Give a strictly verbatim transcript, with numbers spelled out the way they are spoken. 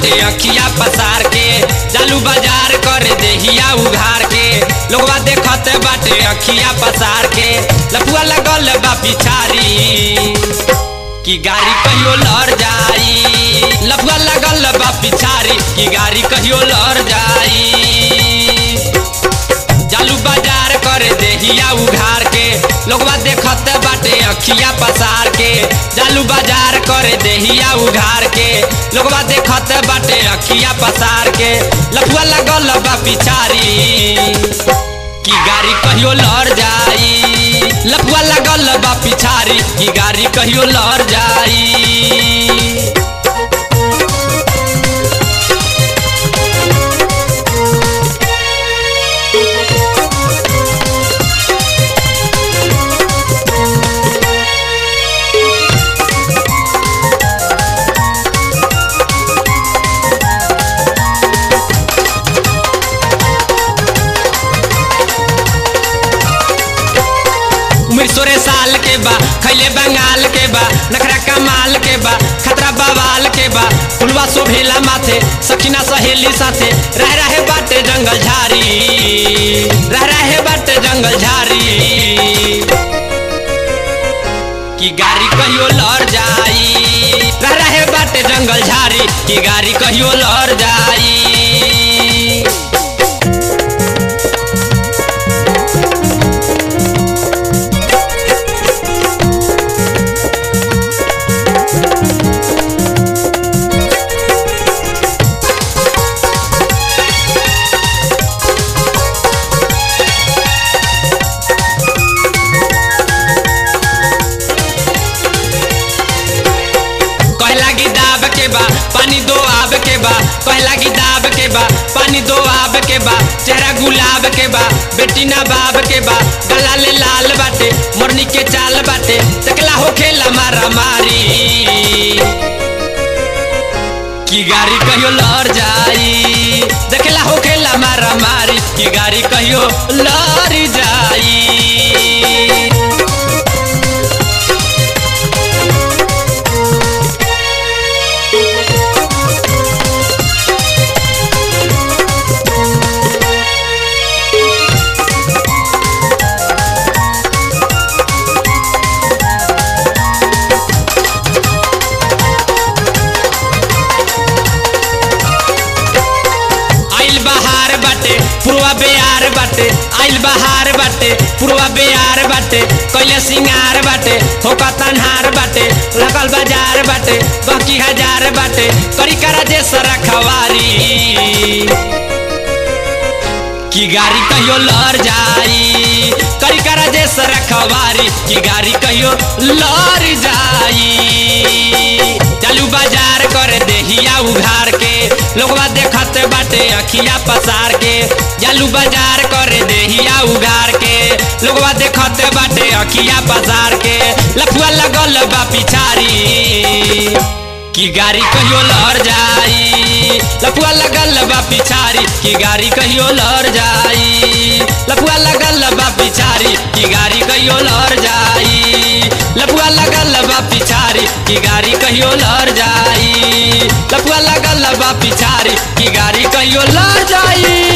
बाटे अखिया पसार के, जालू बाजार कर देहिया उघार के, लोगवा देखत बाटे अखिया पसार के, लफुआ लगल बा पिछारी की गाड़ी कहियो लड़ जाई, लफुआ लगल बा पिछारी की गाड़ी कहियो लड़ जाई। जालू बाजार कर देहिया उघार के, लोगवा देखत बाटे अखिया पसार के, जालू बाजार कर देहिया उघार के, लोगवा देखत बाटे अखिया पसार के, लफुआ लगल बा पिछारी की गाड़ी कहियो लड़ जाई, लफुआ लगल बा पिछारी की गाड़ी कहियो लड़ जाई। सोरे साल के बा खैले बंगाल के बा, नखरा कमाल के बा, खतरा बवाल के बा, फुलवा शोभेला माथे सखीना सहेली साथे, रह रहे बाटे जंगल झारी, रह रहे बाटे जंगल झारी की गाड़ी कहियो लड़ जाई, रह रहे बाटे जंगल झारी की गाड़ी कहियो लड़ जाई। पानी दो आब के बा, कहला की दाब के बा, पानी दो आब के बा, चेहरा गुलाब के बा, बेटी ना बाब के बा, गला ले लाल बाटे, मोरनी के चाल बाटे, तकला हो खेला मारा मारी की गाड़ी कहियो लड़ जाई, देखला हो खेला मारा मारी की गाड़ी कहियो लड़ जाई। पुरवा बेयार बाटे आइल बहार बाटे, पुरवा बेयार बाटे कैले सिंगार बाटे, होका तनहार बाटे लगल बाजार बाटे, बाकी हजार बाटे करी करा जे सरा खवारी की गाड़ी कहियो लड़ जाई, करी करा जे सरा खवारी की गाड़ी कहियो लड़ जाई। चालू बाजार कर देहिया उघार के, लोगवा देखत बाटे अखिया पसार के, जालू बाजार कर देहिया उघार के, लोगवा देखत बाटे अखिया पसार के, लफुआ लगल बा पिछारी की गाड़ी कहियो लड़ जाई, लफुआ लगल बा पिछारी की गाड़ी कहियो लड़ जाई, लफुआ लगल बा पिछारी की गाड़ी कहियो लड़ जाई, लफुआ लगल बा पिछारी की गाड़ी कहियो लड़ जाई, लफुआ लगल बा पिछारी की गाड़ी कहियो लड़ जाई।